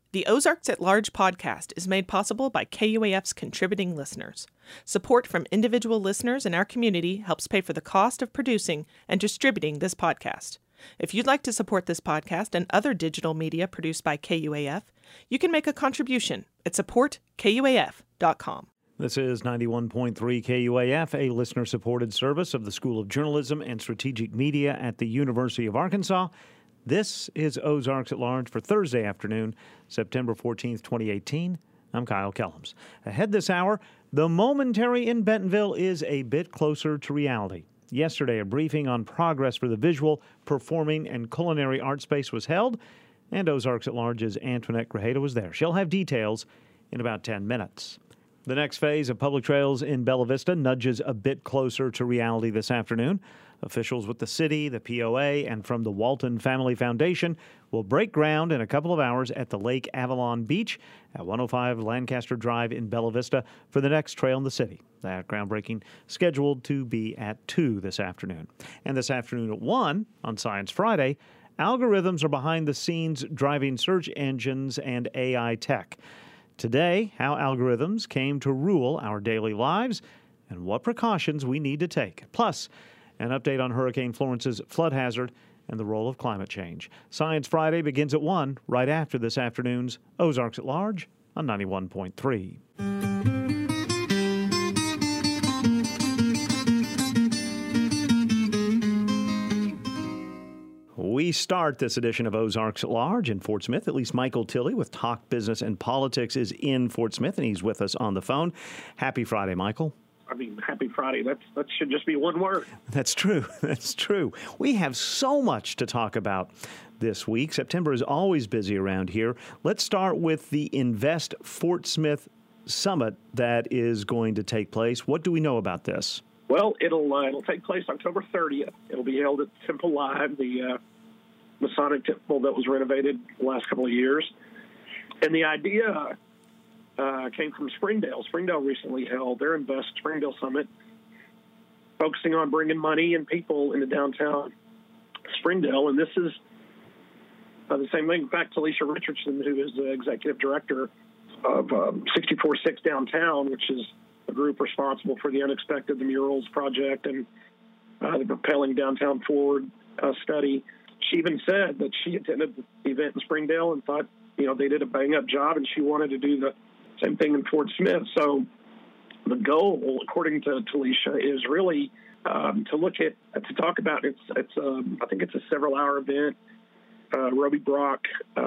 The Ozarks at Large podcast is made possible by KUAF's contributing listeners. Support from individual listeners in our community helps pay for the cost of producing and distributing this podcast. If you'd like to support this podcast and other digital media produced by KUAF, you can make a contribution at supportkuaf.com. This is 91.3 KUAF, a listener-supported service of the School of Journalism and Strategic Media at the University of Arkansas. This is Ozarks at Large for Thursday afternoon, September 14th, 2018. I'm Kyle Kellums. Ahead this hour, the momentary in Bentonville is a bit closer to reality. Yesterday, a briefing on progress for the visual, performing, and culinary art space was held, and Ozarks at Large's Antoinette Grajeda was there. She'll have details in about 10 minutes. The next phase of public trails in Bella Vista nudges a bit closer to reality this afternoon. Officials with the city, the POA, and from the Walton Family Foundation will break ground in a couple of hours at the Lake Avalon Beach at 105 Lancaster Drive in Bella Vista for the next trail in the city. That groundbreaking scheduled to be at 2 this afternoon. And this afternoon at 1 on Science Friday, algorithms are behind the scenes driving search engines and AI tech. Today, how algorithms came to rule our daily lives and what precautions we need to take. Plus, an update on Hurricane Florence's flood hazard and the role of climate change. Science Friday begins at 1, right after this afternoon's Ozarks at Large on 91.3. We start this edition of Ozarks at Large in Fort Smith. At least Michael Tilley with Talk Business and Politics is in Fort Smith, and he's with us on the phone. Happy Friday, Michael. Happy Friday. That should just be one word. That's true. That's true. We have so much to talk about this week. September is always busy around here. Let's start with the Invest Fort Smith Summit that is going to take place. What do we know about this? Well, it'll take place October 30th. It'll be held at Temple Live, the Masonic temple that was renovated the last couple of years. And the idea came from Springdale. Springdale recently held their Invest Springdale Summit, focusing on bringing money and people into downtown Springdale. And this is the same thing. In fact, Talisha Richardson, who is the executive director of 64-6 Downtown, which is a group responsible for the Unexpected, the Murals Project, and the Propelling Downtown Forward study, she even said that she attended the event in Springdale and thought, they did a bang-up job, and she wanted to do the same thing in Fort Smith. So the goal, according to Talisha, is really to talk about I think it's a several-hour event. Roby Brock,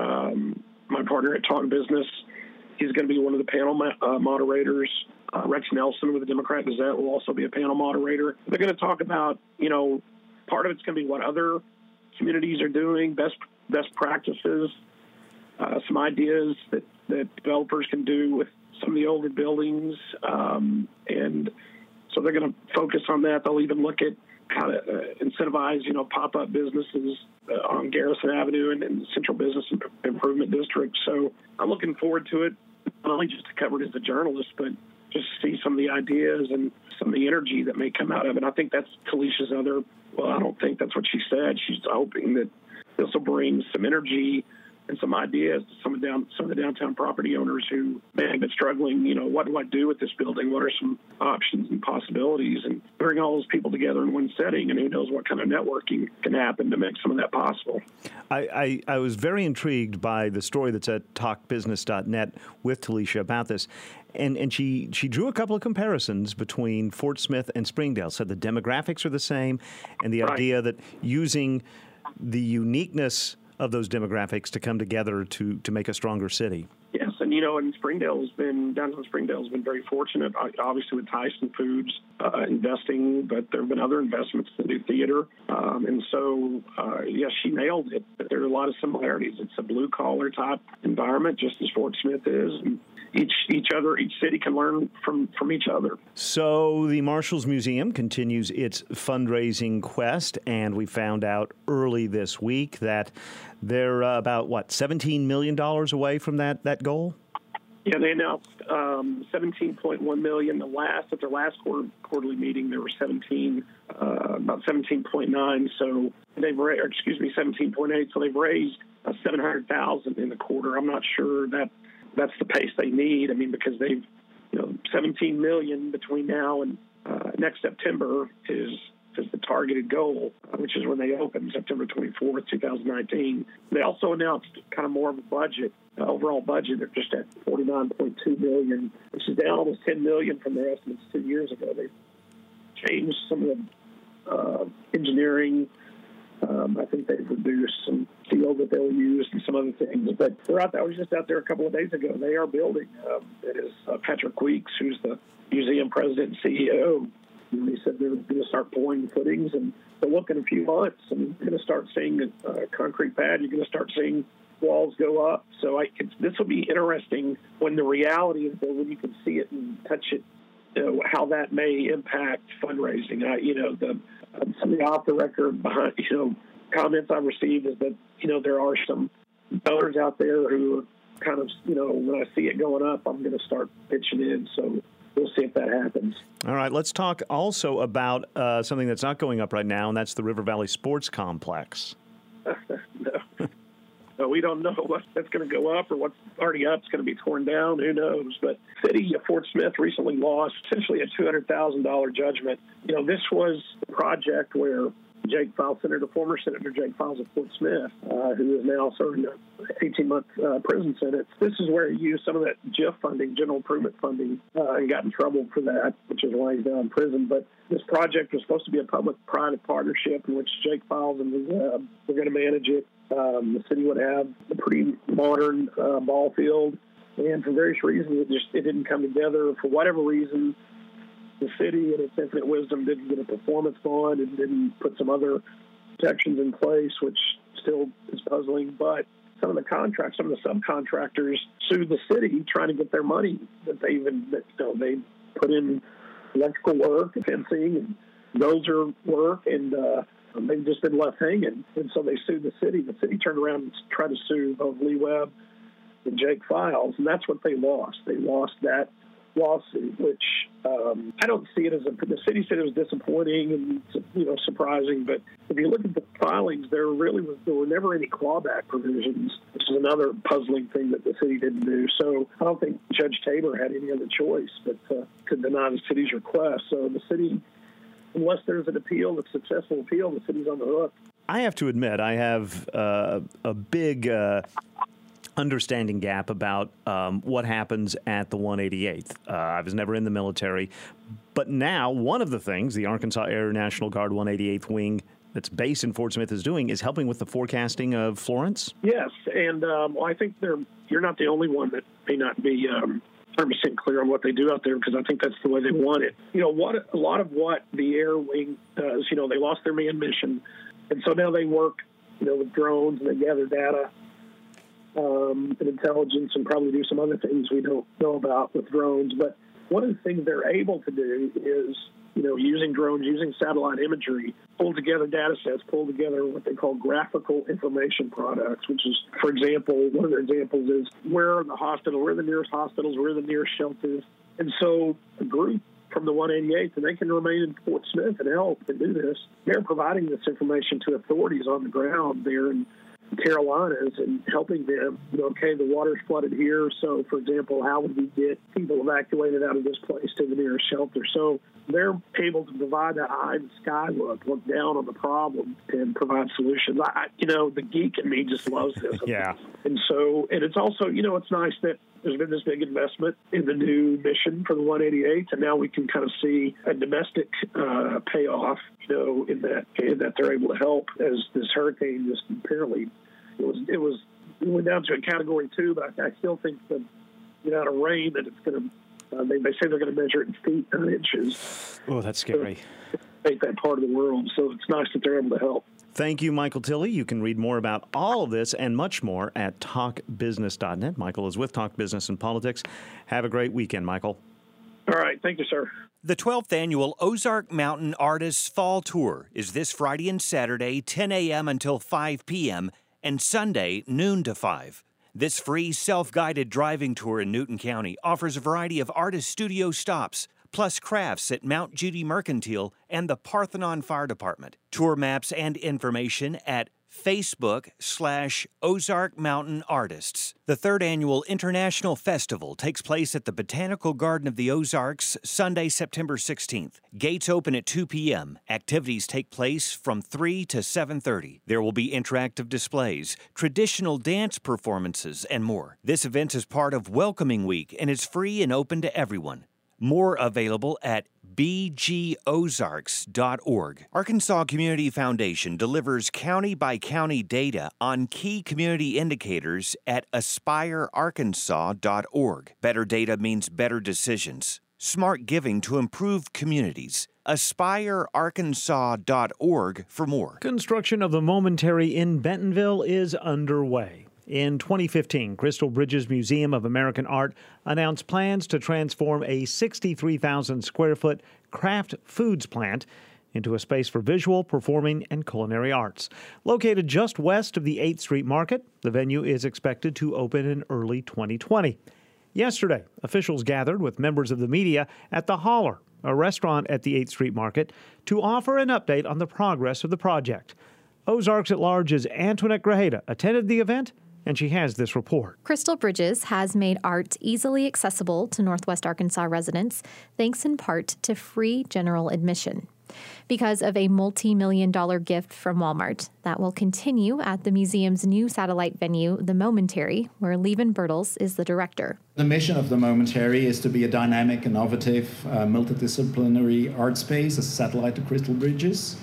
my partner at Talk Business, he's going to be one of the panel moderators. Rex Nelson with the Democrat Gazette will also be a panel moderator. They're going to talk about, part of it's going to be what other communities are doing, best practices, some ideas that developers can do with some of the older buildings. And so they're going to focus on that. They'll even look at how to incentivize, pop-up businesses on Garrison Avenue and in the Central Business Improvement District. So I'm looking forward to it, not only just to cover it as a journalist, but just see some of the ideas and some of the energy that may come out of it. I think that's Talisha's I don't think that's what she said. She's hoping that this will bring some energy and some ideas to some of the downtown property owners who may have been struggling. What do I do with this building? What are some options and possibilities? And bring all those people together in one setting, and who knows what kind of networking can happen to make some of that possible. I was very intrigued by the story that's at talkbusiness.net with Talisha about this. And she drew a couple of comparisons between Fort Smith and Springdale. Said the demographics are the same, and the idea that using the uniqueness of those demographics to come together to make a stronger city. Yes, and downtown Springdale has been very fortunate, obviously with Tyson Foods investing, but there have been other investments in the new theater. And so, yes, she nailed it, but there are a lot of similarities. It's a blue-collar type environment, just as Fort Smith is, and each city can learn from each other. So the Marshals Museum continues its fundraising quest, and we found out early this week that they're about, $17 million away from that goal? Yeah, they announced $17.1 million. At their last quarterly meeting, there were about 17.9. So they've 17.8. So they've raised $700,000 in the quarter. I'm not sure that's the pace they need. I mean, because they've, $17 million between now and next September is the targeted goal, which is when they open, September 24th, 2019. They also announced kind of more of a budget, overall budget. They're just at $49.2 million, which is down almost $10 million from their estimates 2 years ago. They've changed some of the engineering. I think they've reduced some steel that they'll use and some other things. But I was just out there a couple of days ago. They are building. It is Patrick Weeks, who's the museum president and CEO. And they said they're going to start pouring footings, and they'll look in a few months, and you're going to start seeing a concrete pad. You're going to start seeing walls go up. So this will be interesting when the reality is that when you can see it and touch it, how that may impact fundraising. Some of the off the record behind, comments I've received is that, there are some donors out there who are kind of, when I see it going up, I'm going to start pitching in. So we'll see if that happens. All right. Let's talk also about something that's not going up right now, and that's the River Valley Sports Complex. No, we don't know that's going to go up or what's already up is going to be torn down. Who knows? But the city of Fort Smith recently lost essentially a $200,000 judgment. This was a project where former Senator Jake Files of Fort Smith, who is now serving an 18-month prison sentence. This is where he used some of that GIF funding, general improvement funding, and got in trouble for that, which is why he's now in prison. But this project was supposed to be a public-private partnership in which Jake Files and his were going to manage it. The city would have a pretty modern ball field, and for various reasons, it didn't come together. For whatever reason, the city, in its infinite wisdom, didn't get a performance bond and didn't put some other protections in place, which still is puzzling. But some of the subcontractors sued the city trying to get their money that they put in electrical work, fencing, and dozer work, and they've just been left hanging. And so they sued the city. The city turned around and tried to sue both Lee Webb and Jake Files, and that's what they lost. They lost that lawsuit, which I don't see it as the city said it was disappointing and surprising, but if you look at the filings, there were never any clawback provisions, which is another puzzling thing that the city didn't do. So I don't think Judge Tabor had any other choice but to deny the city's request. So the city, unless there's an appeal, a successful appeal, the city's on the hook. I have to admit, I have a big understanding gap about what happens at the 188th. I was never in the military, but now one of the things the Arkansas Air National Guard 188th Wing that's based in Fort Smith is doing is helping with the forecasting of Florence? Yes, and I think you're not the only one that may not be 100% clear on what they do out there, because I think that's the way they want it. A lot of what the Air Wing does, they lost their manned mission, and so now they work, with drones, and they gather data and intelligence, and probably do some other things we don't know about with drones. But one of the things they're able to do is, using drones, using satellite imagery, pull together data sets, pull together what they call graphical information products, which is, for example, one of their examples is where are the nearest hospitals, where are the nearest shelters. And so a group from the 188th, and they can remain in Fort Smith and help and do this, they're providing this information to authorities on the ground there in Carolinas and helping them, okay, the water's flooded here, so, for example, how would we get people evacuated out of this place to the nearest shelter? So they're able to provide that eye in the sky look down on the problem and provide solutions. The geek in me just loves this. Yeah. And it's also, it's nice that there's been this big investment in the new mission for the 188th, and now we can kind of see a domestic payoff, in that they're able to help as this hurricane just apparently it went down to a Category 2, but I still think the amount of rain that it's going to, they say they're going to measure it in feet, not inches. Oh, that's scary. Make that part of the world, so it's nice that they're able to help. Thank you, Michael Tilley. You can read more about all of this and much more at talkbusiness.net. Michael is with Talk Business and Politics. Have a great weekend, Michael. All right. Thank you, sir. The 12th Annual Ozark Mountain Artists Fall Tour is this Friday and Saturday, 10 a.m. until 5 p.m., and Sunday, noon to 5. This free self-guided driving tour in Newton County offers a variety of artist studio stops, plus crafts at Mount Judy Mercantile and the Parthenon Fire Department. Tour maps and information at Facebook/Ozark Mountain Artists. The third annual International Festival takes place at the Botanical Garden of the Ozarks Sunday, September 16th. Gates open at 2 p.m. Activities take place from 3 to 7:30. There will be interactive displays, traditional dance performances, and more. This event is part of Welcoming Week and is free and open to everyone. More available at bgozarks.org. Arkansas Community Foundation delivers county-by-county data on key community indicators at aspirearkansas.org. Better data means better decisions. Smart giving to improve communities. aspirearkansas.org for more. Construction of the Momentary in Bentonville is underway. In 2015, Crystal Bridges Museum of American Art announced plans to transform a 63,000 square foot craft foods plant into a space for visual, performing, and culinary arts. Located just west of the 8th Street Market, the venue is expected to open in early 2020. Yesterday, officials gathered with members of the media at The Holler, a restaurant at the 8th Street Market, to offer an update on the progress of the project. Ozarks at Large's Antoinette Grajeda attended the event, and she has this report. Crystal Bridges has made art easily accessible to Northwest Arkansas residents, thanks in part to free general admission. Because of a multi-million-dollar gift from Walmart that will continue at the museum's new satellite venue, The Momentary, where Levin Bertels is the director. The mission of The Momentary is to be a dynamic, innovative, multidisciplinary art space as a satellite to Crystal Bridges.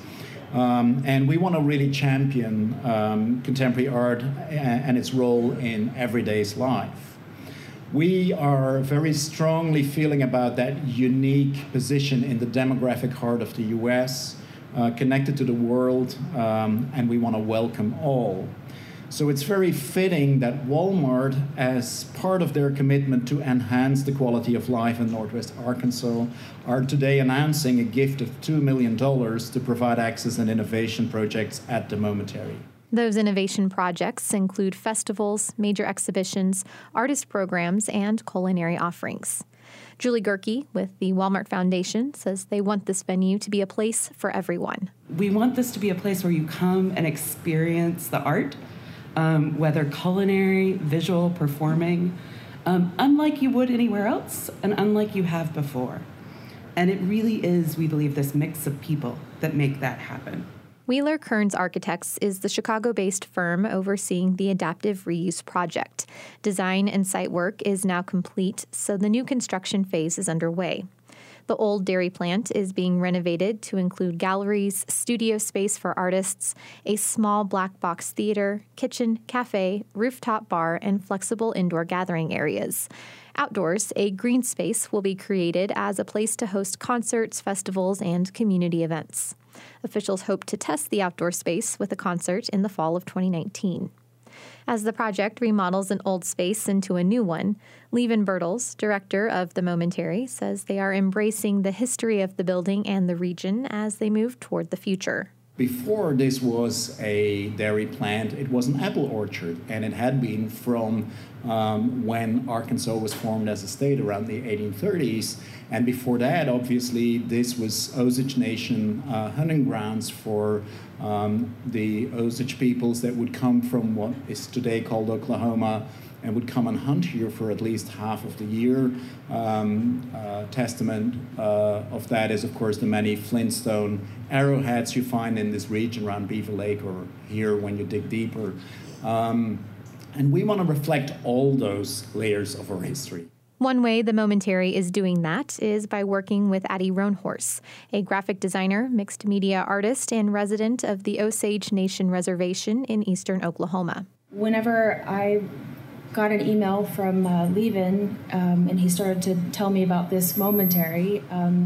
And we want to really champion contemporary art and its role in everyday's life. We are very strongly feeling about that unique position in the demographic heart of the U.S., connected to the world, and we want to welcome all. So it's very fitting that Walmart, as part of their commitment to enhance the quality of life in Northwest Arkansas, are today announcing a gift of $2 million to provide access and innovation projects at the Momentary. Those innovation projects include festivals, major exhibitions, artist programs, and culinary offerings. Julie Gerke with the Walmart Foundation says they want this venue to be a place for everyone. We want this to be a place where you come and experience the art, whether culinary, visual, performing, unlike you would anywhere else and unlike you have before. And it really is, we believe, this mix of people that make that happen. Wheeler Kearns Architects is the Chicago-based firm overseeing the Adaptive Reuse Project. Design and site work is now complete, so the new construction phase is underway. The old dairy plant is being renovated to include galleries, studio space for artists, a small black box theater, kitchen, cafe, rooftop bar, and flexible indoor gathering areas. Outdoors, a green space will be created as a place to host concerts, festivals, and community events. Officials hope to test the outdoor space with a concert in the fall of 2019. As the project remodels an old space into a new one, Levin Bertels, director of The Momentary, says they are embracing the history of the building and the region as they move toward the future. Before this was a dairy plant, it was an apple orchard, and it had been from when Arkansas was formed as a state around the 1830s. And before that, obviously, this was Osage Nation hunting grounds for the Osage peoples that would come from what is today called Oklahoma and would come and hunt here for at least half of the year. Testament of that is, of course, the many flintstone arrowheads you find in this region around Beaver Lake or here when you dig deeper. And we want to reflect all those layers of our history. One way The Momentary is doing that is by working with Addie Roanhorse, a graphic designer, mixed media artist, and resident of the Osage Nation Reservation in eastern Oklahoma. Whenever I got an email from Levin, and he started to tell me about this Momentary,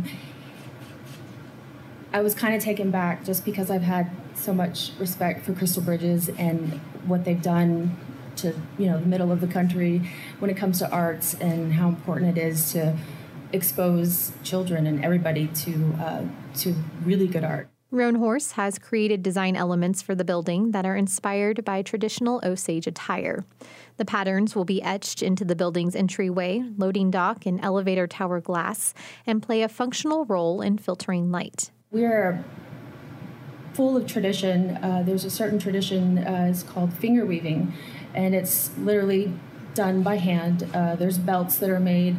I was kind of taken back just because I've had so much respect for Crystal Bridges and what they've done to, the middle of the country when it comes to arts and how important it is to expose children and everybody to really good art. Roanhorse has created design elements for the building that are inspired by traditional Osage attire. The patterns will be etched into the building's entryway, loading dock, and elevator tower glass, and play a functional role in filtering light. We're full of tradition. There's a certain tradition, it's called finger weaving, and it's literally done by hand. There's belts that are made.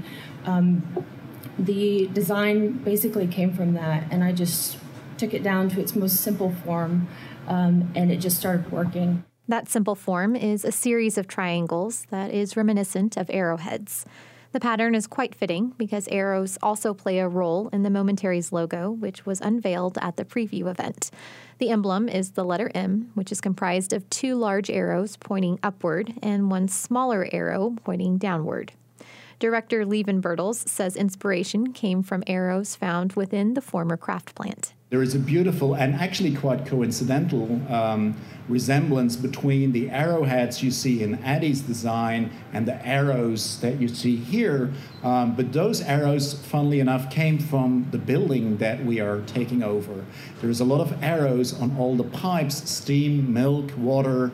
The design basically came from that, and I just took it down to its most simple form, and it just started working. That simple form is a series of triangles that is reminiscent of arrowheads. The pattern is quite fitting because arrows also play a role in the Momentary's logo, which was unveiled at the preview event. The emblem is the letter M, which is comprised of 2 large arrows pointing upward and 1 smaller arrow pointing downward. Director Levin Bertels says inspiration came from arrows found within the former Kraft plant. There is a beautiful and actually quite coincidental resemblance between the arrowheads you see in Addie's design and the arrows that you see here. But those arrows, funnily enough, came from the building that we are taking over. There's a lot of arrows on all the pipes, steam, milk, water,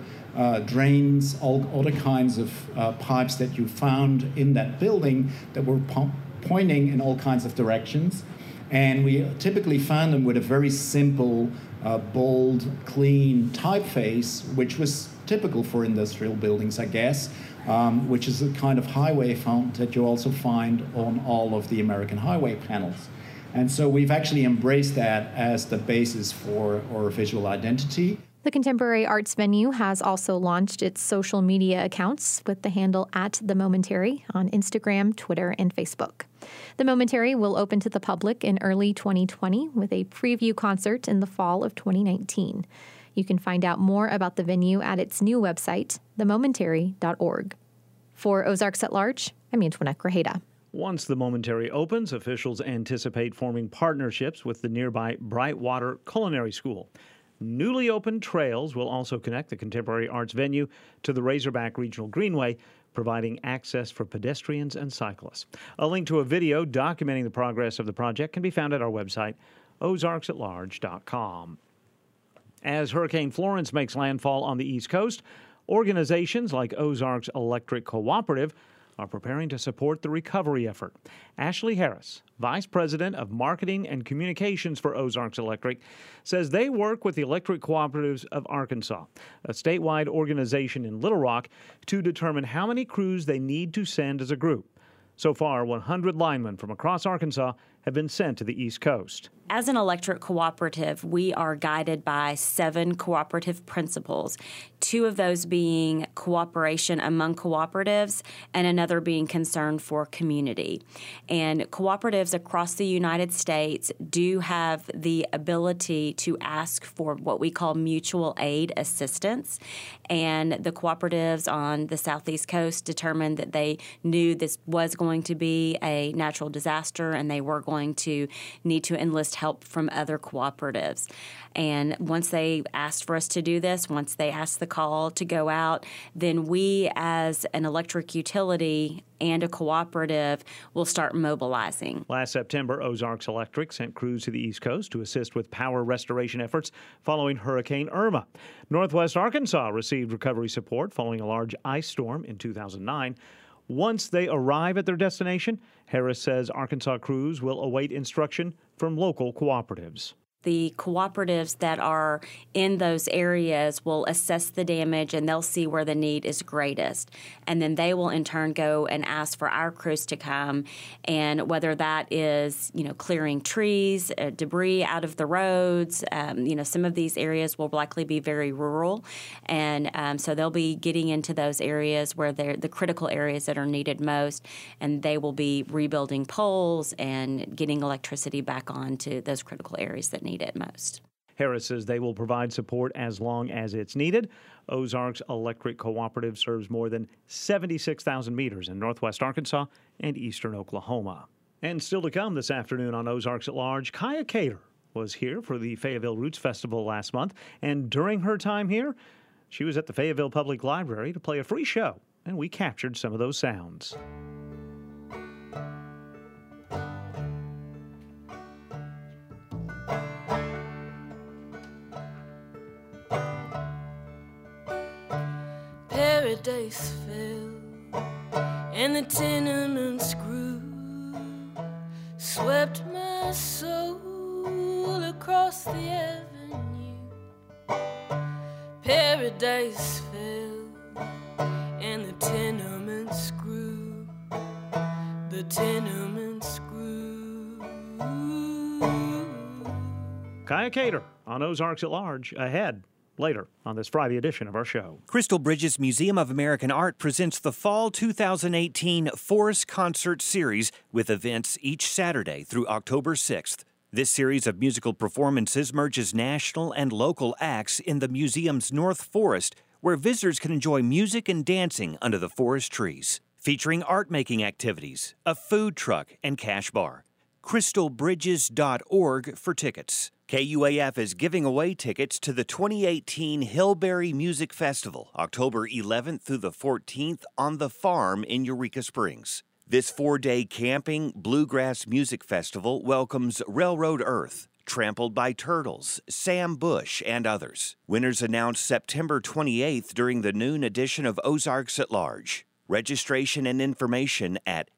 drains, all other kinds of pipes that you found in that building that were pointing in all kinds of directions. And we typically found them with a very simple, bold, clean typeface, which was typical for industrial buildings, I guess, which is a kind of highway font that you also find on all of the American highway panels. And so we've actually embraced that as the basis for our visual identity. The Contemporary Arts venue has also launched its social media accounts with the handle @TheMomentary on Instagram, Twitter, and Facebook. The Momentary will open to the public in early 2020 with a preview concert in the fall of 2019. You can find out more about the venue at its new website, themomentary.org. For Ozarks at Large, I'm Antoinette Grajeda. Once the Momentary opens, officials anticipate forming partnerships with the nearby Brightwater Culinary School. Newly opened trails will also connect the Contemporary Arts venue to the Razorback Regional Greenway, providing access for pedestrians and cyclists. A link to a video documenting the progress of the project can be found at our website, ozarksatlarge.com. As Hurricane Florence makes landfall on the East Coast, organizations like Ozarks Electric Cooperative are preparing to support the recovery effort. Ashley Harris, Vice President of Marketing and Communications for Ozarks Electric, says they work with the Electric Cooperatives of Arkansas, a statewide organization in Little Rock, to determine how many crews they need to send as a group. So far, 100 linemen from across Arkansas have been sent to the East Coast. As an electric cooperative, we are guided by 7 cooperative principles, 2 of those being cooperation among cooperatives and another being concern for community. And cooperatives across the United States do have the ability to ask for what we call mutual aid assistance. And the cooperatives on the Southeast Coast determined that they knew this was going to be a natural disaster and they were going to need to enlist help from other cooperatives. And once they asked for us to do this, once they asked the call to go out, then we as an electric utility and a cooperative will start mobilizing. Last September, Ozarks Electric sent crews to the East Coast to assist with power restoration efforts following Hurricane Irma. Northwest Arkansas received recovery support following a large ice storm in 2009. Once they arrive at their destination, Harris says Arkansas crews will await instruction from local cooperatives. The cooperatives that are in those areas will assess the damage and they'll see where the need is greatest. And then they will in turn go and ask for our crews to come. And whether that is, clearing trees, debris out of the roads, some of these areas will likely be very rural. And so they'll be getting into those areas where they're the critical areas that are needed most. And they will be rebuilding poles and getting electricity back onto those critical areas that need it most. Harris says they will provide support as long as it's needed. Ozarks Electric Cooperative serves more than 76,000 meters in northwest Arkansas and eastern Oklahoma. And still to come this afternoon on Ozarks at Large, Kaya Cater was here for the Fayetteville Roots Festival last month. And during her time here, she was at the Fayetteville Public Library to play a free show. And we captured some of those sounds. Paradise fell and the tenements grew, swept my soul across the avenue. paradise fell and the tenements grew. The tenements grew. Kaya Cater on Ozarks at Large ahead later on this Friday edition of our show. Crystal Bridges Museum of American Art presents the Fall 2018 Forest Concert Series with events each Saturday through October 6th. This series of musical performances merges national and local acts in the museum's North Forest, where visitors can enjoy music and dancing under the forest trees, featuring art-making activities, a food truck, and cash bar. crystalbridges.org for tickets. KUAF is giving away tickets to the 2018 Hillberry Music Festival, October 11th through the 14th on the farm in Eureka Springs. This 4-day camping bluegrass music festival welcomes Railroad Earth, Trampled by Turtles, Sam Bush, and others. Winners announced September 28th during the noon edition of Ozarks at Large. Registration and information at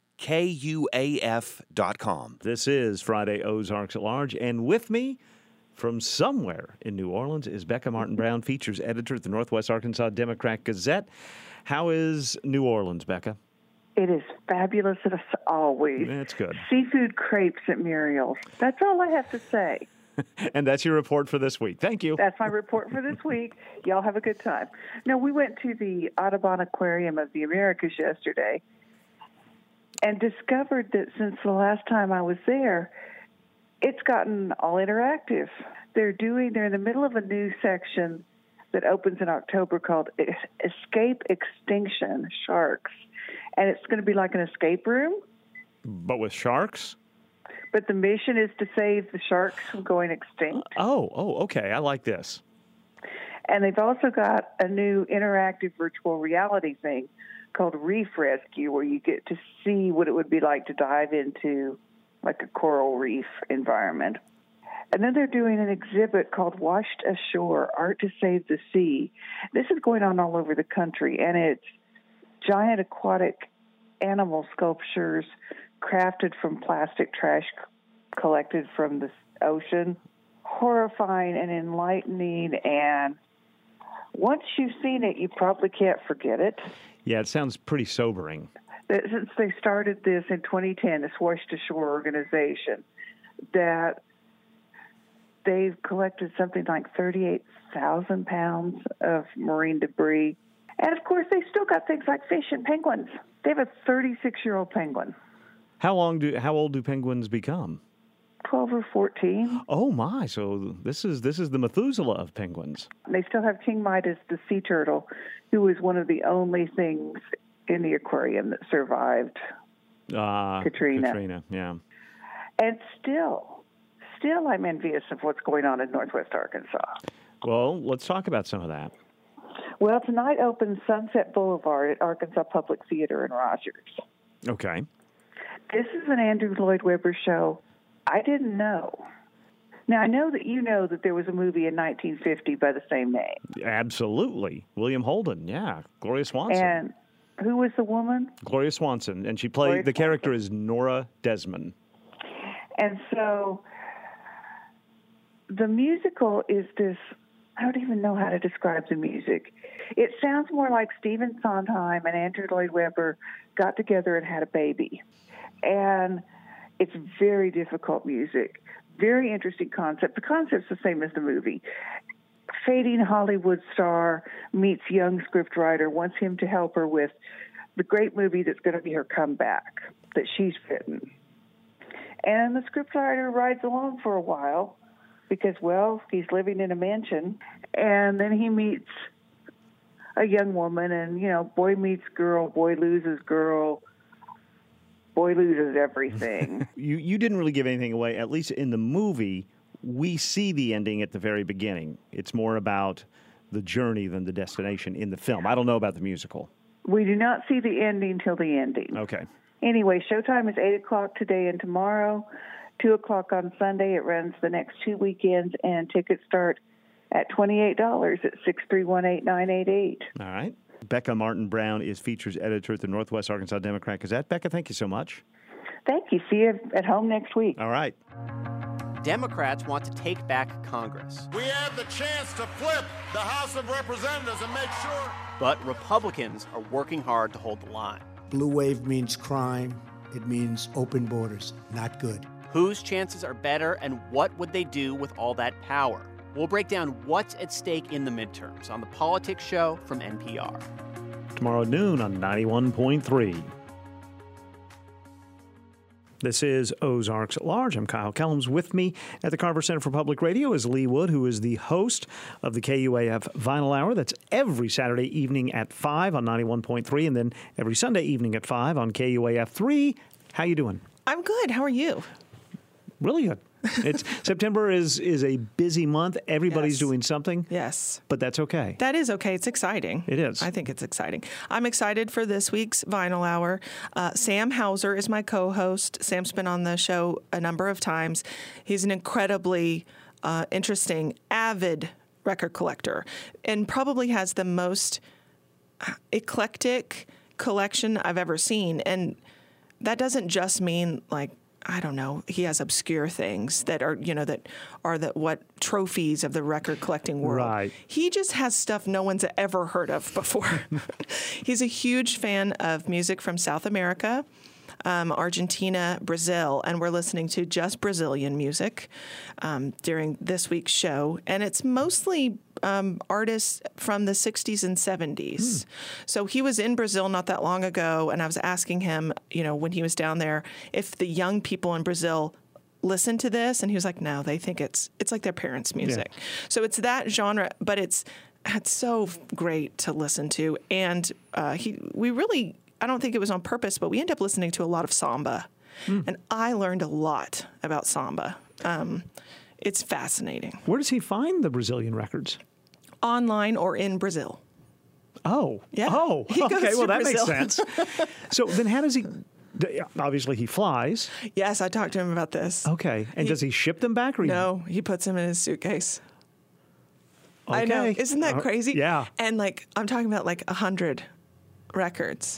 KUAF.com. This is Friday Ozarks at Large, and with me from somewhere in New Orleans is Becca Martin Brown, features editor at the Northwest Arkansas Democrat Gazette. How is New Orleans, Becca? It is fabulous as always. That's good. Seafood crepes at Muriel's. That's all I have to say. And that's your report for this week. Thank you. That's my report for this week. Y'all have a good time. No, we went to the Audubon Aquarium of the Americas yesterday and discovered that since the last time I was there, it's gotten all interactive. They're in the middle of a new section that opens in October called Escape Extinction Sharks. And it's going to be like an escape room. But with sharks? But the mission is to save the sharks from going extinct. Oh, okay. I like this. And they've also got a new interactive virtual reality thing called Reef Rescue, where you get to see what it would be like to dive into like a coral reef environment. And then they're doing an exhibit called Washed Ashore, Art to Save the Sea. This is going on all over the country, and it's giant aquatic animal sculptures crafted from plastic trash collected from the ocean. Horrifying and enlightening, and once you've seen it, you probably can't forget it. Yeah, it sounds pretty sobering. Since they started this in 2010, this Washed Ashore organization, that they've collected something like 38,000 pounds of marine debris. And, of course, they still got things like fish and penguins. They have a 36-year-old penguin. How old do penguins become? 12 or 14. Oh, my. So this is the Methuselah of penguins. They still have King Midas, the sea turtle, who was one of the only things in the aquarium that survived Katrina. Yeah. And still I'm envious of what's going on in Northwest Arkansas. Well, let's talk about some of that. Well, tonight opens Sunset Boulevard at Arkansas Public Theater in Rogers. Okay. This is an Andrew Lloyd Webber show I didn't know. Now, I know that you know that there was a movie in 1950 by the same name. Absolutely. William Holden, yeah. Gloria Swanson. And who was the woman? Gloria Swanson. And she played, the character is Nora Desmond. And so the musical is this, I don't even know how to describe the music. It sounds more like Stephen Sondheim and Andrew Lloyd Webber got together and had a baby. And it's very difficult music, very interesting concept. The concept's the same as the movie. Fading Hollywood star meets young scriptwriter, wants him to help her with the great movie that's going to be her comeback that she's written. And the scriptwriter rides along for a while because, well, he's living in a mansion. And then he meets a young woman, and, you know, boy meets girl, boy loses girl, boy loses everything. You didn't really give anything away. At least in the movie, we see the ending at the very beginning. It's more about the journey than the destination in the film. I don't know about the musical. We do not see the ending till the ending. Okay. Anyway, showtime is 8 o'clock today and tomorrow, 2 o'clock on Sunday. It runs the next 2 weekends, and tickets start at $28 at 631-8988. All right. Becca Martin Brown is features editor at the Northwest Arkansas Democrat Gazette. Becca, thank you so much. Thank you. See you at home next week. All right. Democrats want to take back Congress. We have the chance to flip the House of Representatives and make sure. But Republicans are working hard to hold the line. Blue wave means crime. It means open borders. Not good. Whose chances are better, and what would they do with all that power? We'll break down what's at stake in the midterms on the Politics Show from NPR. Tomorrow at noon on 91.3. This is Ozarks at Large. I'm Kyle Kellums. With me at the Carver Center for Public Radio is Lee Wood, who is the host of the KUAF Vinyl Hour. That's every Saturday evening at 5 on 91.3 and then every Sunday evening at 5 on KUAF 3. How you doing? I'm good. How are you? Really good. It's September is a busy month. Everybody's doing something. Yes. But that's okay. That is okay. It's exciting. It is. I think it's exciting. I'm excited for this week's Vinyl Hour. Sam Hauser is my co-host. Sam's been on the show a number of times. He's an incredibly interesting, avid record collector and probably has the most eclectic collection I've ever seen. And that doesn't just mean like, I don't know. He has obscure things that are, what trophies of the record collecting world. Right. He just has stuff no one's ever heard of before. He's a huge fan of music from South America, Argentina, Brazil, and we're listening to just Brazilian music during this week's show. And it's mostly artists from the 60s and 70s. So he was in Brazil not that long ago, and I was asking him, when he was down there, if the young people in Brazil listen to this, and he was like, no, they think it's like their parents' music. Yeah. So it's that genre, but it's so great to listen to. And I don't think it was on purpose, but we ended up listening to a lot of samba. And I learned a lot about samba. It's fascinating. Where does he find the Brazilian records? Online or in Brazil. Oh. Yeah. Oh, okay. Well, that Brazil. makes sense. So then how does he... Obviously, he flies. Yes, I talked to him about this. Okay. And does he ship them back? Or No, he puts them in his suitcase. Okay. I know. Isn't that crazy? Yeah. And I'm talking about 100 records.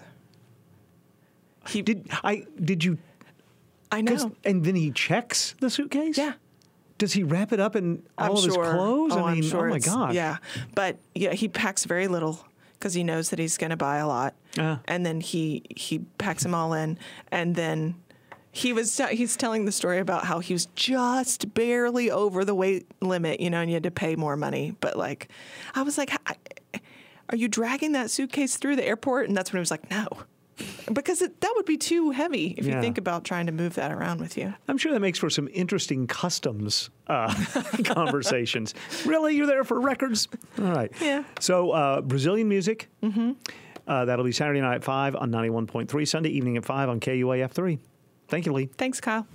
Did you? I know. And then he checks the suitcase? Yeah. Does he wrap it up in all of his clothes? I'm sure oh my gosh. Yeah. But he packs very little because he knows that he's going to buy a lot. And then he packs them all in. And then he's telling the story about how he was just barely over the weight limit, and you had to pay more money. But I was like, are you dragging that suitcase through the airport? And that's when he was like, no. Because that would be too heavy if you think about trying to move that around with you. I'm sure that makes for some interesting customs conversations. Really? You're there for records? All right. Yeah. So Brazilian music. Mm-hmm. That'll be Saturday night at 5 on 91.3, Sunday evening at 5 on KUAF 3. Thank you, Lee. Thanks, Kyle.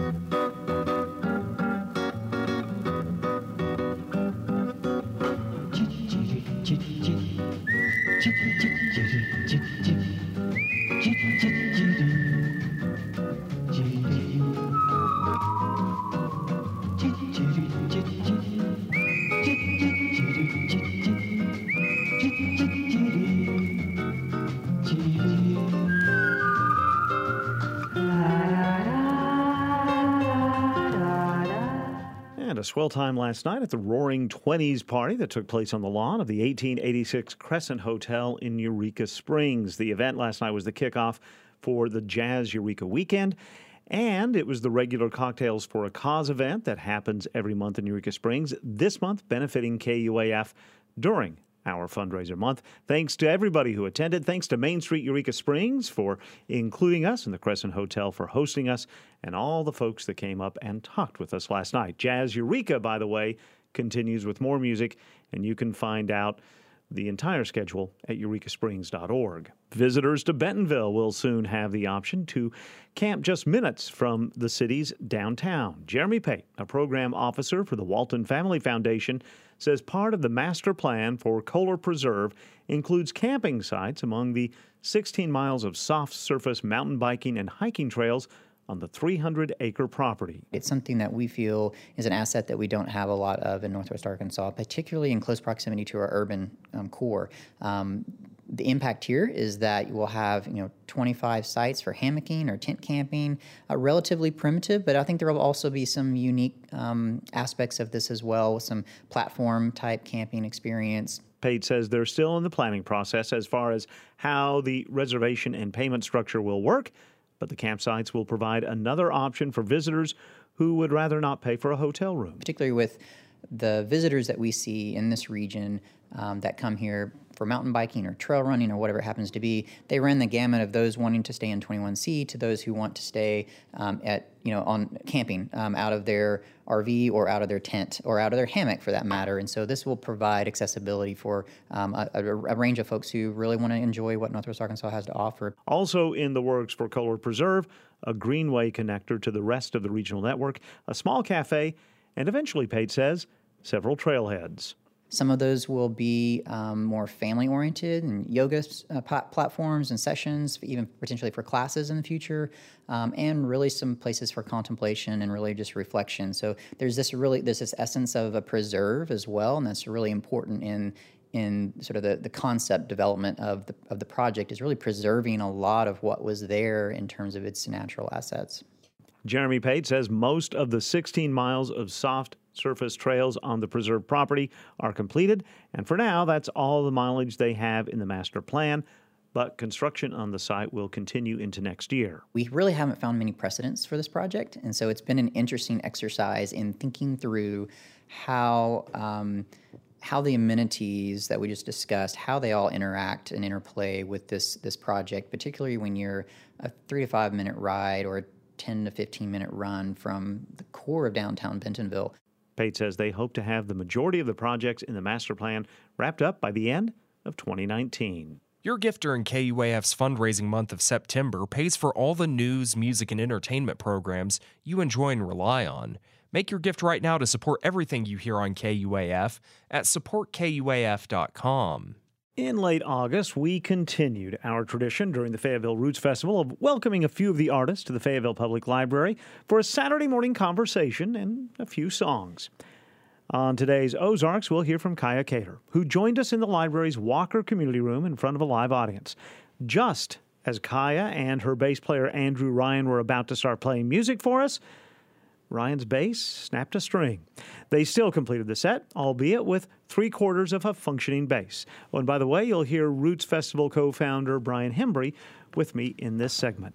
And a swell time last night at the Roaring Twenties party that took place on the lawn of the 1886 Crescent Hotel in Eureka Springs. The event last night was the kickoff for the Jazz Eureka Weekend, and it was the regular Cocktails for a Cause event that happens every month in Eureka Springs, this month benefiting KUAF during our fundraiser month. Thanks to everybody who attended. Thanks to Main Street Eureka Springs for including us, and the Crescent Hotel for hosting us, and all the folks that came up and talked with us last night. Jazz Eureka, by the way, continues with more music, and you can find out the entire schedule at eurekasprings.org. Visitors to Bentonville will soon have the option to camp just minutes from the city's downtown. Jeremy Pate, a program officer for the Walton Family Foundation, says part of the master plan for Kohler Preserve includes camping sites among the 16 miles of soft surface mountain biking and hiking trails on the 300-acre property. It's something that we feel is an asset that we don't have a lot of in Northwest Arkansas, particularly in close proximity to our urban core. The impact here is that you will have 25 sites for hammocking or tent camping, relatively primitive, but I think there will also be some unique aspects of this as well, with some platform type camping experience. Pate says they're still in the planning process as far as how the reservation and payment structure will work, but the campsites will provide another option for visitors who would rather not pay for a hotel room. Particularly with the visitors that we see in this region that come here for mountain biking or trail running or whatever it happens to be, they run the gamut of those wanting to stay in 21C to those who want to stay on camping out of their RV or out of their tent or out of their hammock for that matter. And so this will provide accessibility for a range of folks who really want to enjoy what Northwest Arkansas has to offer. Also in the works for Kohler Preserve, a greenway connector to the rest of the regional network, a small cafe, and eventually, Pate says, several trailheads. Some of those will be more family-oriented and yoga platforms and sessions, even potentially for classes in the future, and really some places for contemplation and really just reflection. So there's this essence of a preserve as well, and that's really important in sort of the concept development of the project, is really preserving a lot of what was there in terms of its natural assets. Jeremy Pate says most of the 16 miles of soft surface trails on the preserved property are completed, and for now, that's all the mileage they have in the master plan, but construction on the site will continue into next year. We really haven't found many precedents for this project, and so it's been an interesting exercise in thinking through how the amenities that we just discussed, how they all interact and interplay with this project, particularly when you're a 3 to 5 minute ride or a 10 to 15 minute run from the core of downtown Bentonville. Pate says they hope to have the majority of the projects in the master plan wrapped up by the end of 2019. Your gift during KUAF's fundraising month of September pays for all the news, music, and entertainment programs you enjoy and rely on. Make your gift right now to support everything you hear on KUAF at supportkuaf.com. In late August, we continued our tradition during the Fayetteville Roots Festival of welcoming a few of the artists to the Fayetteville Public Library for a Saturday morning conversation and a few songs. On today's Ozarks, we'll hear from Kaya Cater, who joined us in the library's Walker Community Room in front of a live audience. Just as Kaya and her bass player Andrew Ryan were about to start playing music for us, Ryan's bass snapped a string. They still completed the set, albeit with 3/4 of a functioning bass. Oh, and by the way, you'll hear Roots Festival co-founder Brian Hembry with me in this segment.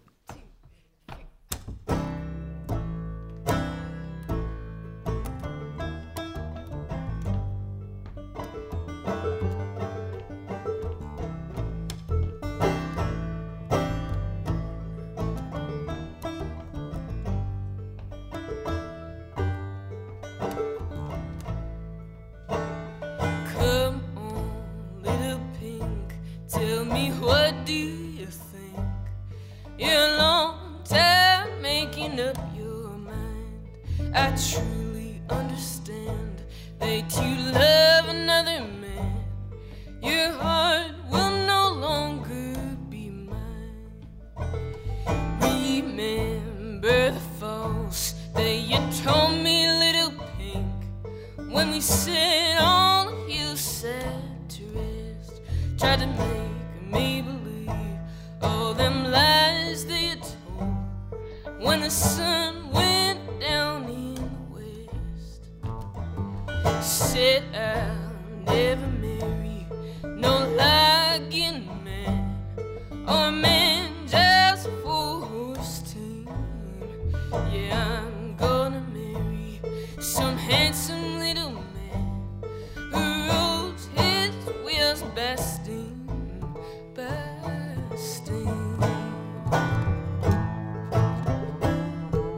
I truly understand that you love another man. Your heart will no longer be mine. Remember the false that you told me, little pink, when we sat on the hillside to rest. Tried to make me believe all them lies that you told when the sun went down in the west. Said I'll never marry no lying man, or a man just for his team. Yeah, I'm gonna marry some handsome little man who rolls his wheels by steam, by steam.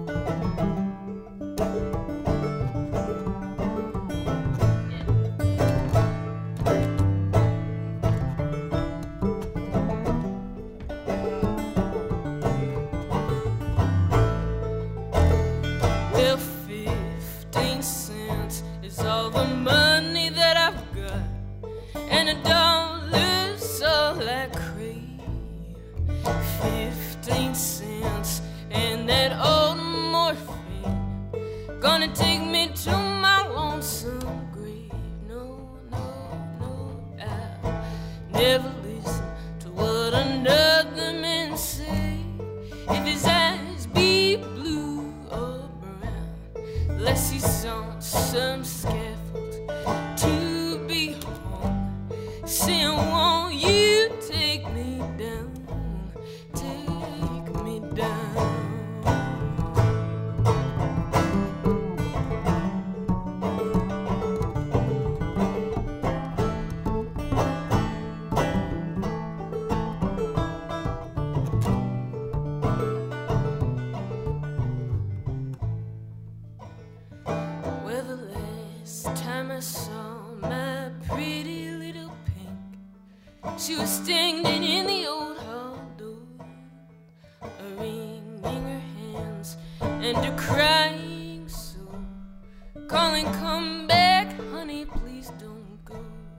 If his eyes be blue or brown, unless he's on some scaffold to be hung, saying, won't you take me down, take me down. Well, the last time I saw my pretty little pink, she was standing in the old hall door, a ring in her hands and a crying soul, calling, come back, honey, please don't go.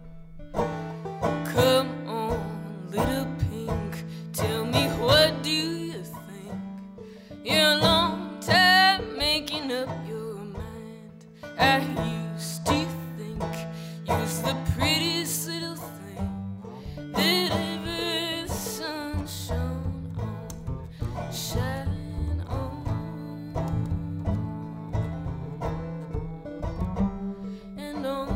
Come on, little pink, tell me, what do you think? You're a long time making up your mind. I used to think you was the prettiest little thing that ever the sun shone on, shine on. And on.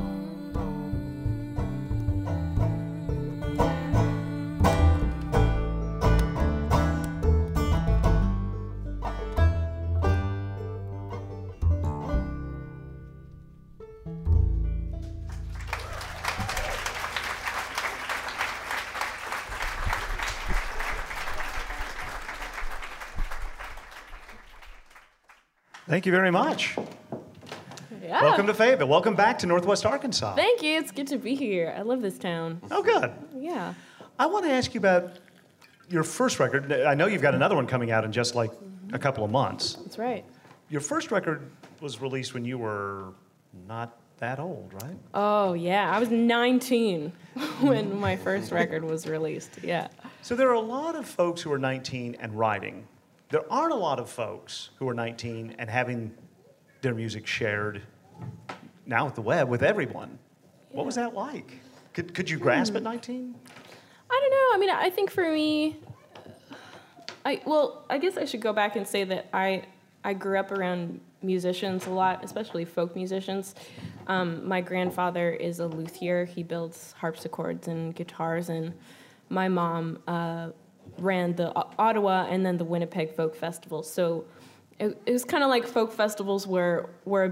Thank you very much. Yeah. Welcome to Fayetteville. Welcome back to Northwest Arkansas. Thank you. It's good to be here. I love this town. Oh, good. Yeah. I want to ask you about your first record. I know you've got another one coming out in just like a couple of months. That's right. Your first record was released when you were not that old, right? Oh, yeah. I was 19 when my first record was released. Yeah. So there are a lot of folks who are 19 and writing. There aren't a lot of folks who are 19 and having their music shared now with the web with everyone. What was that like? Could you grasp at 19? I don't know. I mean, I think for me, I guess I should go back and say that I grew up around musicians a lot, especially folk musicians. My grandfather is a luthier. He builds harpsichords and guitars, and my mom ran the Ottawa and then the Winnipeg Folk Festival. So it was kind of like folk festivals were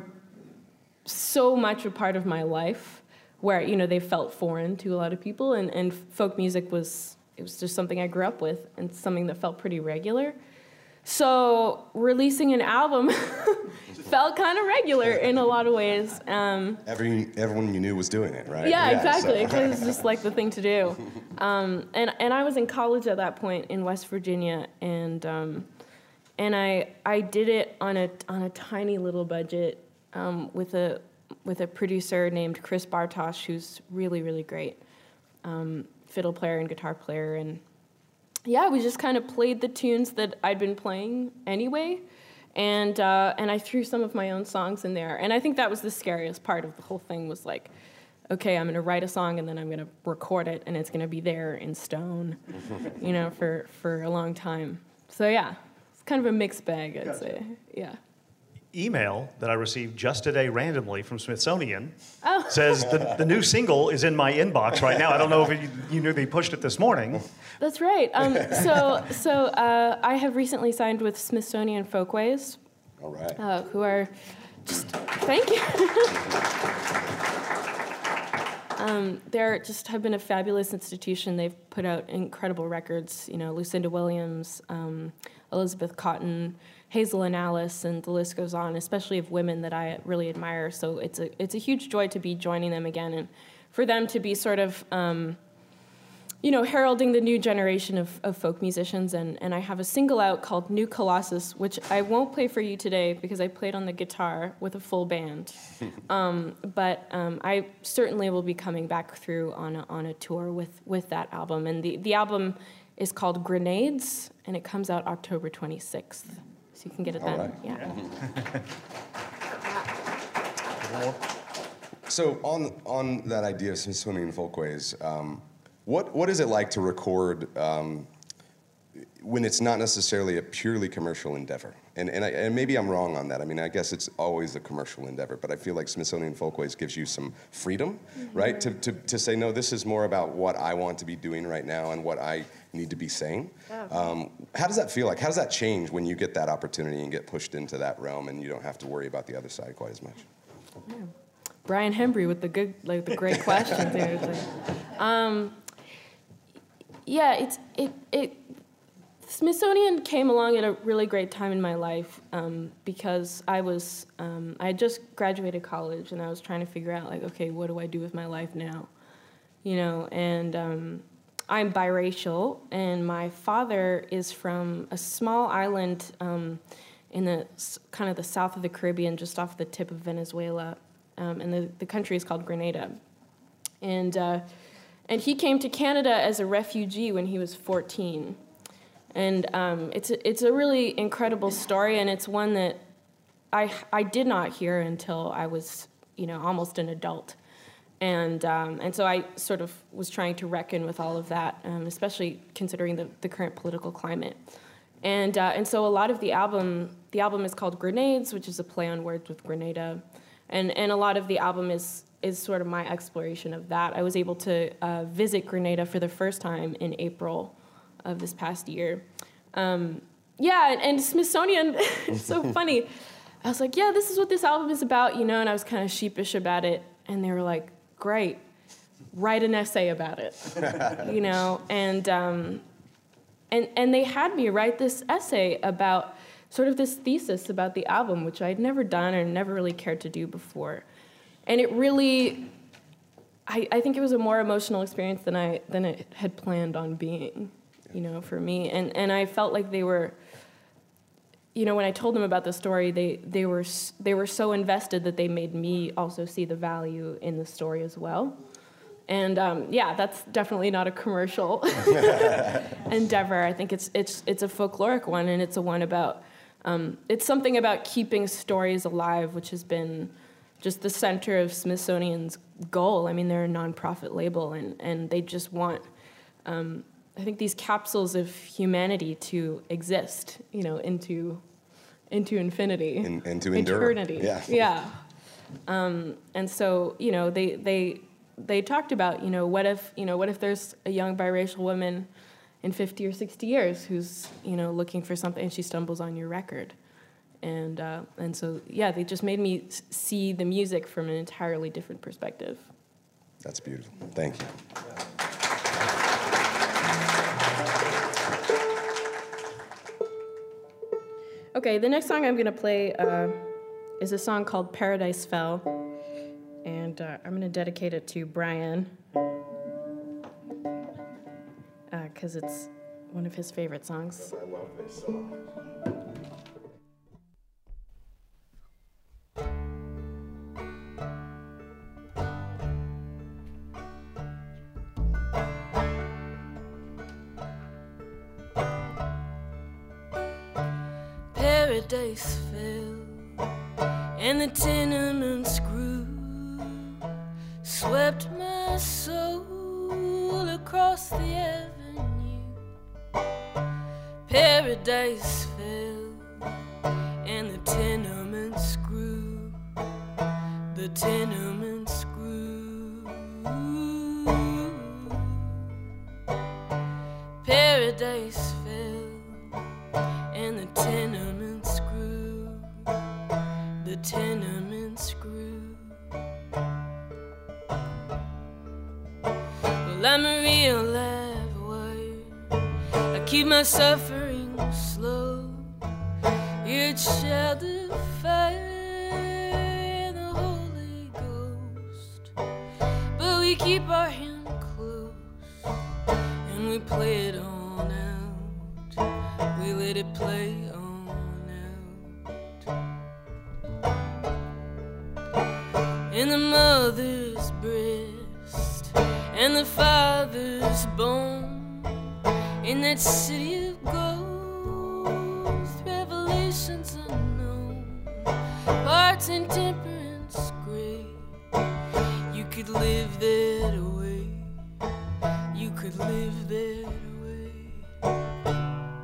so much a part of my life, where, you know, they felt foreign to a lot of people, and folk music was just something I grew up with and something that felt pretty regular. So releasing an album felt kind of regular in a lot of ways. Everyone you knew was doing it, right? Yeah, exactly. It was just like the thing to do. And I was in college at that point in West Virginia, and I did it on a tiny little budget with a producer named Chris Bartosh, who's really, really great, fiddle player and guitar player. And yeah, we just kind of played the tunes that I'd been playing anyway, and I threw some of my own songs in there. And I think that was the scariest part of the whole thing, was like, okay, I'm going to write a song and then I'm going to record it, and it's going to be there in stone, you know, for a long time. So yeah, it's kind of a mixed bag, I'd say. Yeah. Email that I received just today randomly from Smithsonian says the new single is in my inbox right now. I don't know if you knew they pushed it this morning. That's right. So I have recently signed with Smithsonian Folkways. All right. Who are just, thank you. They're just have been a fabulous institution. They've put out incredible records. You know, Lucinda Williams, Elizabeth Cotton, Hazel and Alice, and the list goes on, especially of women that I really admire. So it's a huge joy to be joining them again, and for them to be sort of, heralding the new generation of folk musicians. And I have a single out called New Colossus, which I won't play for you today because I played on the guitar with a full band. But I certainly will be coming back through on a tour with that album. And the album is called Grenades, and it comes out October 26th. So you can get it then. Right. Yeah. So on that idea of Smithsonian Folkways, what is it like to record when it's not necessarily a purely commercial endeavor. And maybe I'm wrong on that. I mean, I guess it's always a commercial endeavor, but I feel like Smithsonian Folkways gives you some freedom, right? To say, no, this is more about what I want to be doing right now and what I need to be saying. How does that feel like? How does that change when you get that opportunity and get pushed into that realm and you don't have to worry about the other side quite as much? Yeah. Brian Hembry with the great questions there. Smithsonian came along at a really great time in my life because I had just graduated college and I was trying to figure out okay, what do I do with my life now? And I'm biracial, and my father is from a small island in the kind of the south of the Caribbean, just off the tip of Venezuela, and the country is called Grenada. And he came to Canada as a refugee when he was 14. And it's a really incredible story, and it's one that I did not hear until I was almost an adult, and so I sort of was trying to reckon with all of that, especially considering the current political climate, and so a lot of the album is called Grenades, which is a play on words with Grenada, and a lot of the album is sort of my exploration of that. I was able to visit Grenada for the first time in April of this past year. And Smithsonian, it's so funny. I was like, yeah, this is what this album is about, and I was kind of sheepish about it. And they were like, great, write an essay about it, and they had me write this essay about sort of this thesis about the album, which I'd never done or never really cared to do before. And it really, I think it was a more emotional experience than it had planned on being. For me. And I felt like they were, when I told them about the story, they were so invested that they made me also see the value in the story as well. And that's definitely not a commercial endeavor. I think it's a folkloric one, and it's a one about, it's something about keeping stories alive, which has been just the center of Smithsonian's goal. I mean, they're a nonprofit label, and they just want, I think, these capsules of humanity to exist, into infinity. And to endure. Eternity. Yeah. And so, they talked about, what if there's a young biracial woman in 50 or 60 years who's, looking for something and she stumbles on your record. And so, they just made me see the music from an entirely different perspective. That's beautiful. Thank you. Okay, the next song I'm going to play is a song called Paradise Fell, and I'm going to dedicate it to Brian because it's one of his favorite songs. I love this song. Paradise fell, and the tenements grew, swept my soul across the avenue. Paradise fell, and the tenements grew, the tenements grew. Paradise fell, and the tenements grew, the tenements grew. Well, I'm a real live wire, I keep my suffering slow. It shall defy the Holy Ghost, but we keep our hand close and we play it on out. We let it play on out. In the mother's breast and the father's bone, in that city of gold, revelations unknown, parts in temperance gray. You could live that away, you could live that away.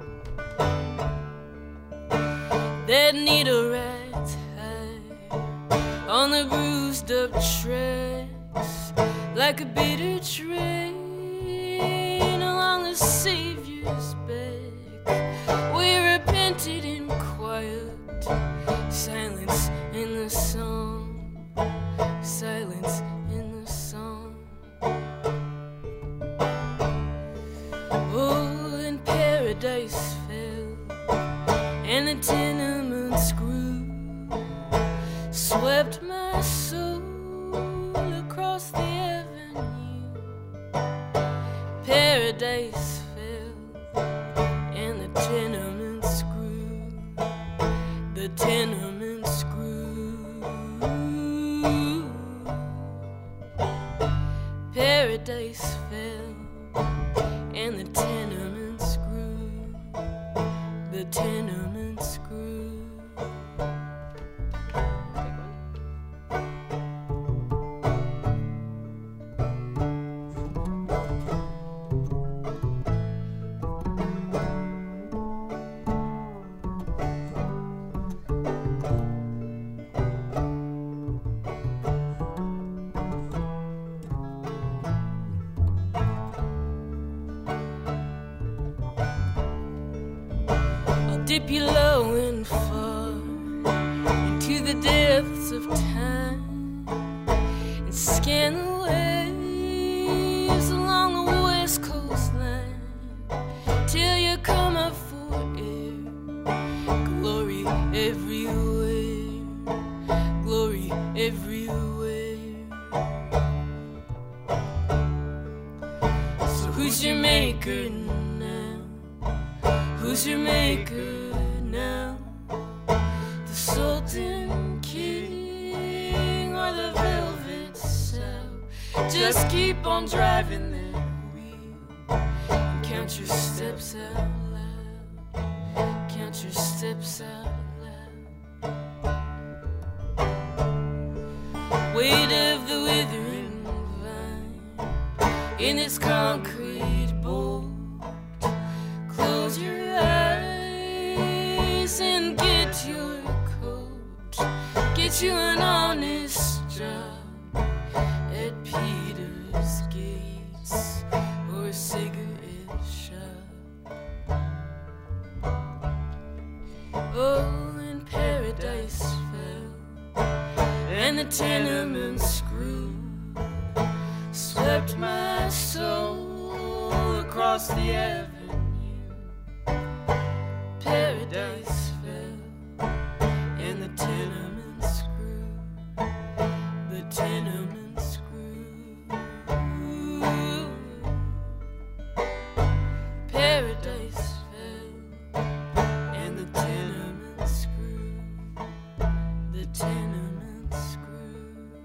that need a rat's hide on the bruised up tracks, like a bitter train along the Savior's back. We repented in quiet, silence in the song, silence in the song. Oh, and paradise fell, and the tenements grew, swept my soul across the avenue. Paradise fell, and the tenements grew, the tenements grew. Paradise fell, and the tenements grew, the tenements grew. Dip you low and far into the depths of time and scan the waves along the west coastline till you come up for air. Glory everywhere, glory everywhere. So who's your maker now? Who's your maker now? The Sultan King or the Velvet Sow? Just keep on driving that wheel and count your steps out loud. Count your steps out loud. Weight of the withering vine in its concrete bowl. Close your eyes and get your coat. Get you an honest job at Peter's Gates or a cigarette shop. Oh, and paradise fell, and the tenements grew, swept my soul across the avenue. Paradise fell, and the tenements grew, the tenements grew. Paradise fell, and the tenements grew, the tenements grew.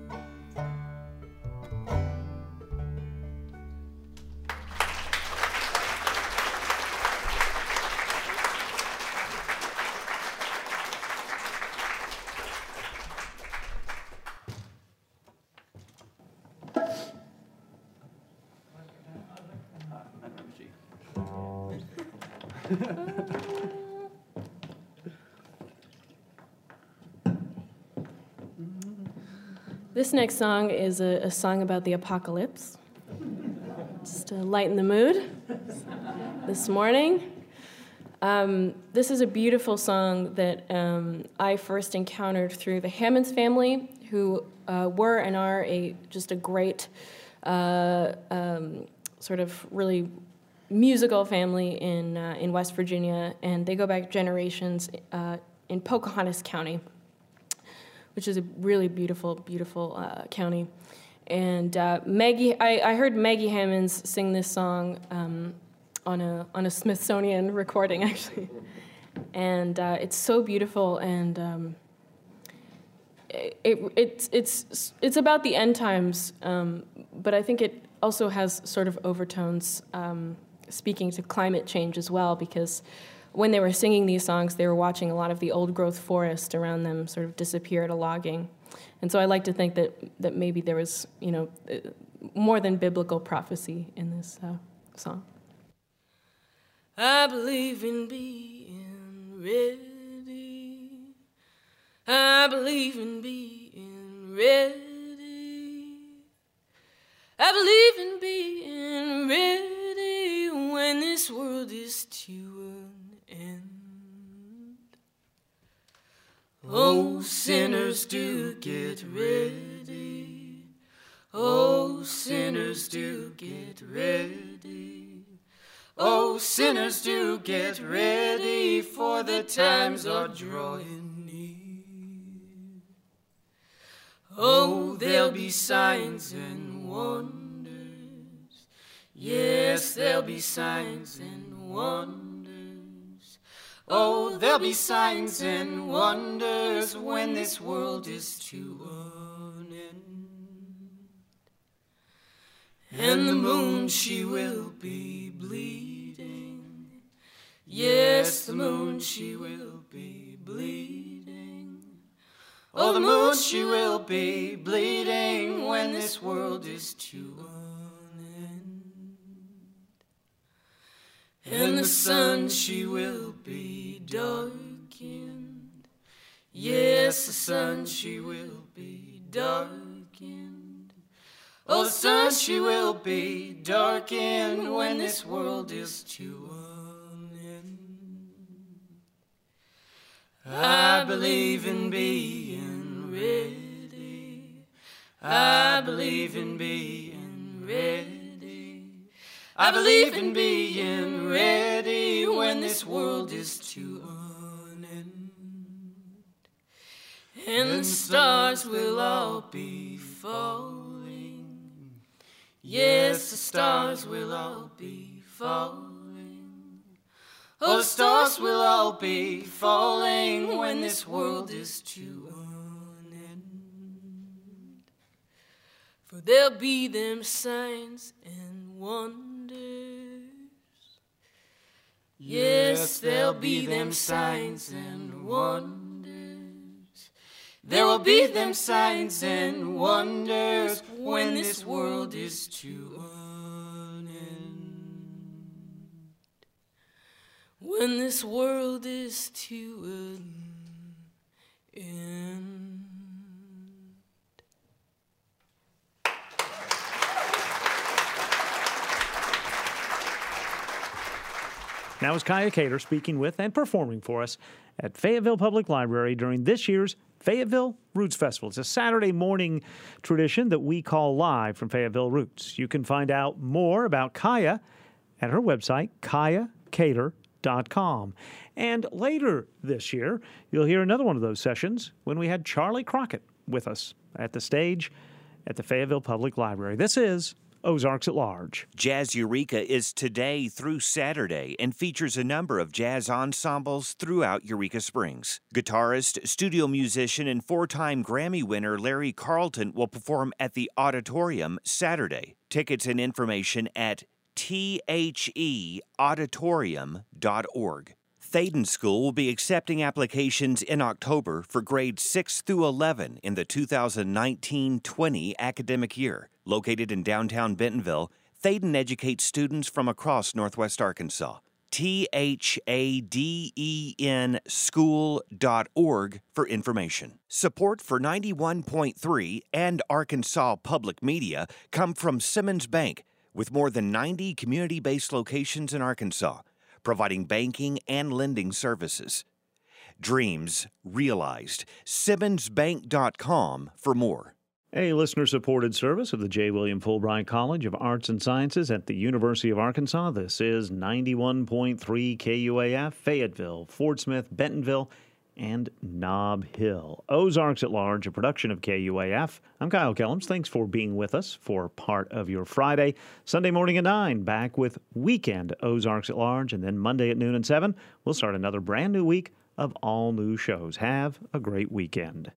This next song is a song about the apocalypse. Just to lighten the mood this morning. This is a beautiful song that I first encountered through the Hammonds family, who were and are just a great sort of really musical family in West Virginia, and they go back generations in Pocahontas County, which is a really beautiful, beautiful county. And Maggie, I heard Maggie Hammonds sing this song on a Smithsonian recording, actually, and it's so beautiful, and it's about the end times, but I think it also has sort of overtones speaking to climate change as well, because when they were singing these songs, they were watching a lot of the old-growth forest around them sort of disappear to logging. And so I like to think that maybe there was, more than biblical prophecy in this song. I believe in being ready I believe in being ready. I believe in being ready when this world is to an end. Oh, sinners, do get ready. Oh, sinners, do get ready. Oh, sinners, do get ready, for the times are drawing near. Oh, there'll be signs and wonders. Yes, there'll be signs and wonders. Oh, there'll be signs and wonders when this world is to an end. And the moon, she will be bleeding. Yes, the moon, she will be bleeding. Oh, the moon, she will be bleeding when this world is to an end. And the sun, she will be darkened. Yes, the sun, she will be darkened. Oh, the sun, she will be darkened when this world is to an end. I believe in being ready. I believe in being ready. I believe in being ready when this world is to an end. And the stars will all be falling. Yes, the stars will all be falling. Oh, the stars will all be falling when this world is to an end. For there'll be them signs and wonders. Yes, there'll be them signs and wonders. There will be them signs and wonders when this world is to an end. When this world is to an end. Now is Kaya Cater speaking with and performing for us at Fayetteville Public Library during this year's Fayetteville Roots Festival. It's a Saturday morning tradition that we call Live from Fayetteville Roots. You can find out more about Kaya at her website, kayacater.com. And later this year, you'll hear another one of those sessions when we had Charlie Crockett with us at the stage at the Fayetteville Public Library. This is Ozarks at Large. Jazz Eureka is today through Saturday and features a number of jazz ensembles throughout Eureka Springs. Guitarist, studio musician, and four-time Grammy winner Larry Carlton will perform at the Auditorium Saturday. Tickets and information at theauditorium.org. Thaden School will be accepting applications in October for grades 6 through 11 in the 2019-20 academic year. Located in downtown Bentonville, Thaden educates students from across Northwest Arkansas. THADEN school.org for information. Support for 91.3 and Arkansas Public Media come from Simmons Bank, with more than 90 community-based locations in Arkansas, providing banking and lending services. Dreams realized. SimmonsBank.com for more. A listener-supported service of the J. William Fulbright College of Arts and Sciences at the University of Arkansas. This is 91.3 KUAF, Fayetteville, Fort Smith, Bentonville, and Nob Hill. Ozarks at Large, a production of KUAF. I'm Kyle Kellums. Thanks for being with us for part of your Friday. Sunday morning at 9, back with Weekend Ozarks at Large, and then Monday at noon and 7, we'll start another brand new week of all new shows. Have a great weekend.